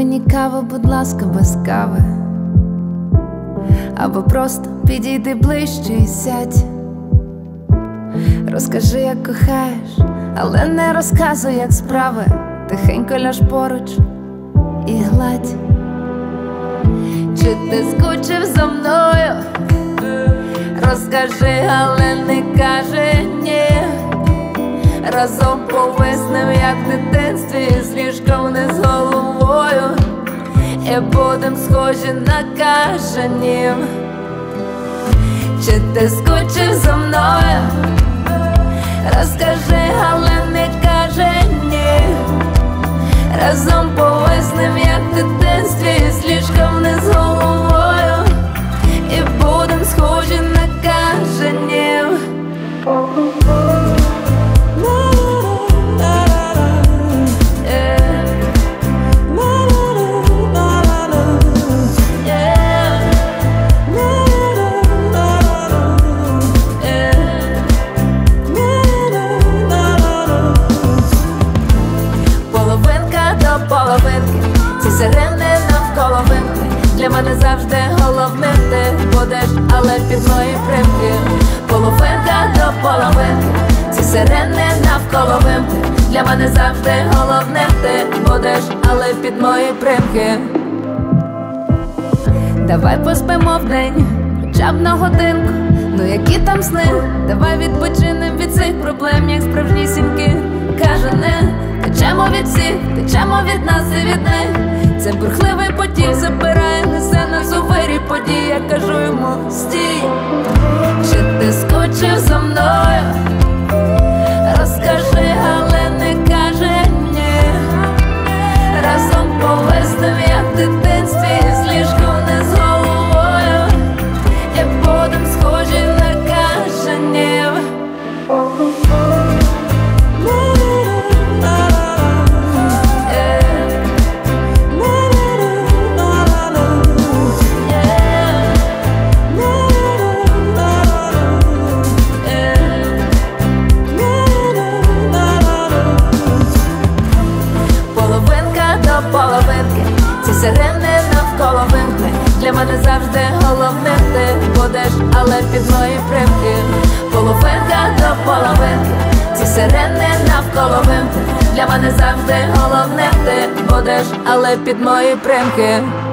мені каву, будь ласка, без кави. Або просто підійди ближче і сядь. Розкажи, як кохаєш, але не розказуй, як справи. Тихенько ляж поруч і гладь. Чи ти скучив за мною? Розкажи, але не кажи ні. Разом повиснем, як в дитинстві, з ліжка вниз головою, і будем схожі на кажанів. Чи ти скучив за мною? Розкажи, але не кажи ні. Разом повиснем, як в дитинстві, з ліжка вниз головою, і будем схожі на кажанів. Ці сирени навколо вимкни. Для мене завжди головним ти будеш, але під мої примки. Половинка до половинки. Ці сирени навколо вимкни. Для мене завжди головним ти будеш, але під мої примки. Давай поспимо вдень, хоча б на годинку. Ну які там сни? Давай відпочинем від цих проблем, як справжнісінькі кажани. Течемо від всіх, течемо від нас і від них. Це бурхливий потік забирає, несе нас у вирі подій. Я кажу йому стій. Чи ти скучив за мною? Розкажи, але не кажи ні. Разом повиснем, як в дитинстві, з ліжка вниз головою, і будем схожі на кажанів. Половинки, ці сирени навколо вимкни. Для мене завжди головним ти будеш, але під мої примки. Половинка до половинки, ці сирени навколо вимкни. Для мене завжди головним ти будеш, але під мої примки.